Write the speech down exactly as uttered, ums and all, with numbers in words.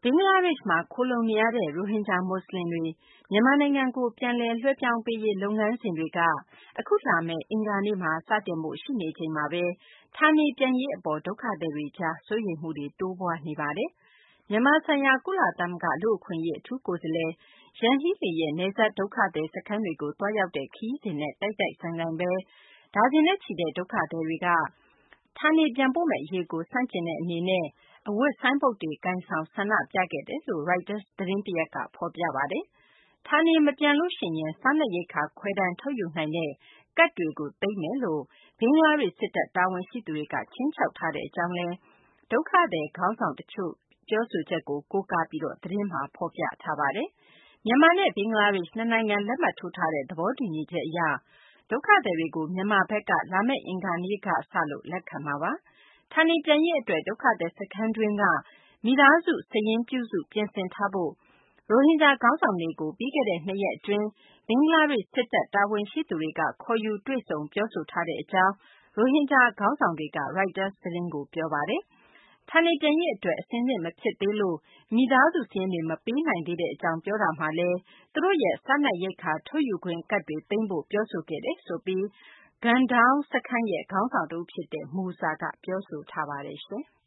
ဘင်္ဂလားဒေ့ရှ်မှာခိုလှုံနေရတဲ့ရိုဟင်ဂျာမွတ်စလင်တွေမြန်မာနိုင်ငံကိုပြန်လည်လွှဲပြောင်းပေးရေးလုပ်ငန်းစဉ်တွေကအခုလာမယ့်အင်္ဂါနေ့မှာစတင်ဖို့ရှိနေချိန်မှာပဲဌာနေပြန်ရေးအပေါ်ဒုက္ခသည်တွေကြားစိုးရိမ်မှုတွေတိုးပွားနေပါတယ်။မြန်မာဆိုင်ရာကုလသမဂ္ဂလူ့အခွင့်အရေးအထူးကိုယ်စားလှယ်ယန်ဟီးလီရဲ့နယ်စပ်ဒုက္ခသည်စခန်းတွေကိုတွားရောက်တဲ့ခရီးစဉ်နဲ့တိုက်တိုက်ဆိုင်ဆိုင်ပဲဒါဇင်နဲ့ချီတဲ့ဒုက္ခသည်တွေကဌာနေပြန်ပို့မယ့်အရေးကိုဆန့်ကျင်တဲ့အနေနဲ့အဝတ်ဆိုင်းပုဒ်တွေကိုင်ဆောင်ဆန္ဒပြခဲ့တယ်လို့ Reuters သတင်းတရပ်ကဖော်ပြပါတယ်။ဌာနေမပြန်လို့ရှိရင်စားနပ်ရိက္ခာခွဲတမ်းထုတ်ယူနိုင်တဲ့ကဒ်တွေကိုသိမ်းမယ်လို့ဘင်္ဂလားဒေ့ရှ်စစ်တပ်တာဝန်ရှိသူတွေကခြိမ်းခြောက်ထားတဲ့အကြောင်းလည်းဒုက္ခသည်ခေါင်းဆောင်တချို့ပြောဆိုချက်ကိုကိုးကားပြီးသတင်းမှာဖော်ပြထားပါတယ်။မြန်မာနဲ့ဘင်္ဂလားဒေ့ရှ်နှစ်နိုင်ငံလက်မှတ်ထိုးထားတဲ့သဘောတူညီချက်အရဒုက္ခသည်တွေကိုမြန်မာဘက်ကလာမယ့်အင်္ဂါနေ့ကစလို့လက်ခံမှာပါ။ဌာနေပြန်ရေးအတွက်ဒုက္ခသည်စခန်းတွင်းကမိသားစုစာရင်းပြုစုပြင်ဆင်ထားဖို့ရိုဟင်ဂျာခေါင်းဆောင်တွေကိုပြီးခဲ့တဲ့နှစ်ရက်အတွင်းဘင်္ဂလားဒေ့ရှ်စစ်တပ်တာဝန်ရှိသူတွေကခေါ်ယူတွေ့ဆုံပြောဆိုထားတဲ့အကြောင်းရိုဟင်ဂျာခေါင်းဆောင်တွေက Reuters သတင်းကိုပြောပါတယ်။ဌာနေပြန်ရေးအတွက်အဆင်သင့်မဖြစ်သေးလို့မိသားစုစာရင်းတွေမပေးနိုင်သေးတဲ့အကြောင်းပြောတာမှာလည်းသူတို့ရဲ့စားနပ်ရိက္ခာထုတ်ယူခွင့်ကဒ်တွေသိမ်းဖို့ပြောဆိုခဲ့တယ်ဆိုပြီးGundown စခန်းရဲ့ခေါင်းဆောင်တဦးဖြစ်တဲ့မူဆာကပြောဆိုထားပါတယ်ရှင်။